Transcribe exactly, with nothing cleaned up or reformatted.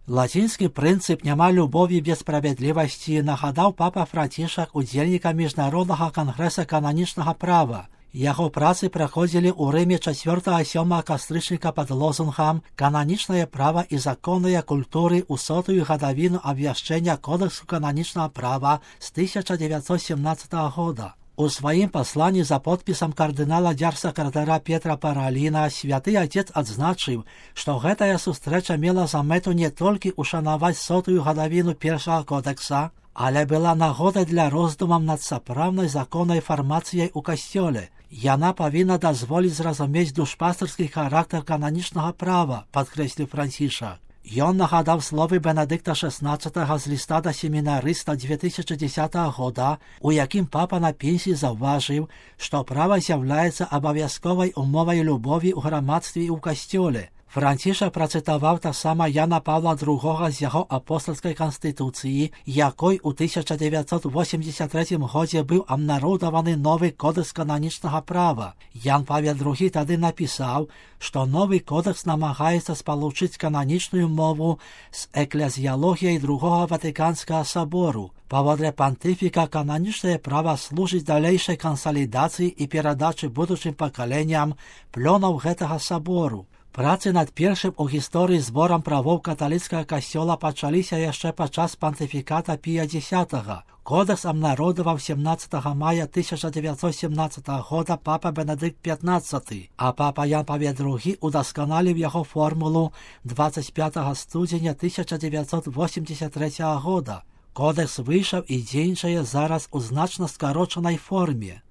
Лацінскі прынцып «няма любові без справядлівасці» нагадаў папа Францішак удзельнікам Міжнароднага кангрэса кананічнага права. Яго працы праходзілі ў Рыме чацвёртага-сёмага кастрычніка пад лозунгам «Кананічнае права і законныя культуры ў сотую гадавіну абвяшчэння Кодэксу кананічнага права» з тысяча дзевяцьсот семнаццатага года. У сваім пасланні за подпісам кардынала дзяржсакратара Петра Параліна святы Отец адзначыў, што гэтая сустрэча мела за мэту не толькі ушанаваць сотую гадавіну першага кодэкса, але была нагодай для роздумаў над сапраўднай законнай фармацыяй у касцёле. Яна павінна дазволіць зразумець душпастырскі характар кананічнага права, падкрэсліў Францішак. Ён нагадаў словы Бенедыкта шаснаццатага з ліста да семінарыста две тысячы дзесятага года, у якім папа на пенсіі заўважыў, што права з'яўляецца абавязковай умовай любові ў грамадстве і ў касцёле. Францішак працытаваў таксама Яна Паўла другога з яго апостальскай канстытуцыі, якой у тысяча дзевяцьсот восемдзесят трэцім годзе быў абнародаваны новы кодэкс кананічнага права. Ян Павел другі тады напісаў, што новы кодэкс намагаецца спалучыць кананічную мову з эклезіялогіяй другога Ватыканскага сабору. Паводле пантыфіка кананічнае права служыць далейшай кансалідацыі і перадачы будучым пакаленням плёнаў гэтага сабору. Працы над першым у гісторыі зборам правоў каталіцкага касцёла пачаліся яшчэ падчас пантыфіката Пія дзесятага. Кодэкс абнародаваў семнаццатага мая тысяча дзевяцьсот семнаццатага года папа Бенедыкт пятнаццаты, а папа Ян Павел другі удасканаліў яго формулу дваццаць пятага студзеня тысяча дзевяцьсот восемдзесят трэцяга года. Кодэкс выйшаў і дзейнічае зараз у значна скарочанай форме.